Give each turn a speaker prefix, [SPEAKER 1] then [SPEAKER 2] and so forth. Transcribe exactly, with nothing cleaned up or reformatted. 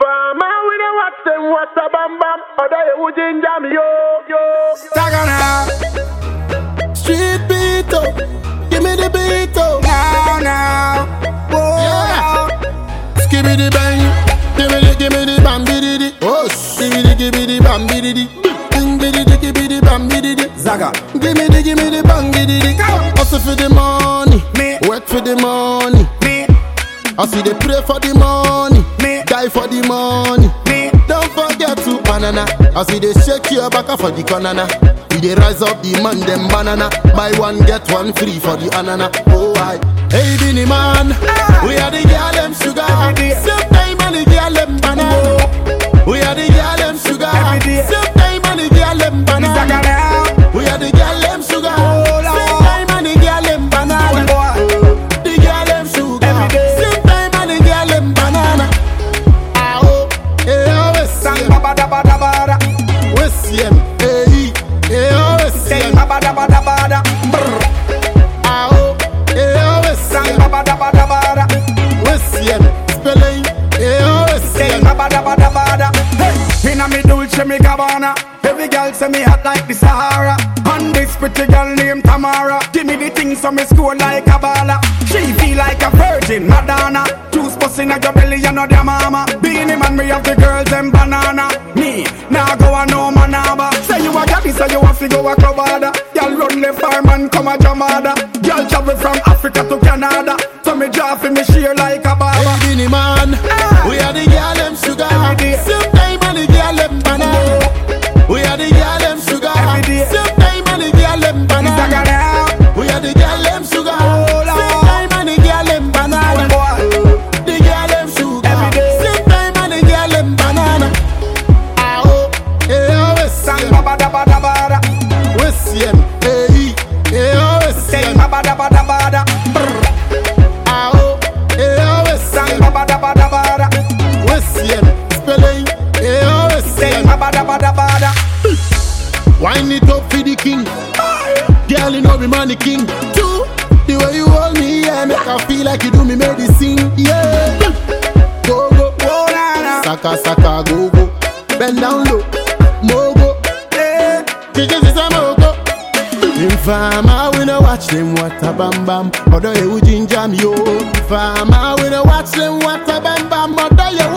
[SPEAKER 1] Farmer, we don't watch them, what's a bam bam. Other you ginger me, yo, yo.
[SPEAKER 2] Tagana, street beat up, give me the beat up. Now, now, whoa. Yeah. Skibby the bang, give me the, give me the bam biddy. Oh, give me the, give me the bam biddy. Ding biddy, give me the bam biddy. Zaga, give me the, give me the bang biddy. Hustle for the money, me. Work for the money, me. I see they pray for the money, me. Die for the money, me. Don't forget to banana. I see they shake your back for the banana. We they rise up the man them banana. Buy one get one free for the anana. Oh I, hey Binny man, ah. We are the girl them sugar. Same time and the girl them banana. We are the girl them sugar. Same time and the girl them banana. We are the girl them sugar. Same time and the girl them banana. The girl them sugar. Same time and the girl them banana. Ah oh, eh oh, we see em. We see em. Eh eh oh, we see em. Ah oh, eh oh, we see em. We see em. Spelling. Eh oh, we see em.
[SPEAKER 3] Hey, inna me Dolce me Gabbana. Every girl say me hot like the Sahara. And this pretty girl named Tamara. Give me the things so me score like a baller. She feel like a virgin Madonna. Juice busting at your belly, you know their mama. Being him and me have the girls and banana. Me, now go a no manaba. Say you a gaddy, so you have to go a clubada. Y'all run the farm and come a jamada. Y'all travel from Africa to Canada. So me draw for me share like a baba.
[SPEAKER 2] Hey Binny man, ah. We are the girl them sugar. Same time and the girl them banana. We are the girl them sugar. Same time and the girl them banana. We are the girl them sugar. Same time and the girl them banana. The girl them sugar. Same time and the girl them banana. Ah oh, eh oh, we see em. We see em. Eh eh oh, we see em. Ah oh, eh oh, we see em. We see em. Spelling. Eh oh, we see em. Wind it up for the king. Girl, you know me man the king. Two, the way you hold me, yeah, make I feel like you do me medicine. Yeah. Go go, go na saka saka go go. Bend down low, mogo. Eh, chicken is a mogo. In farmer, we no watch them what a bam bam. Other you ginger me yo. In farmer, we no watch them what a bam bam. Other you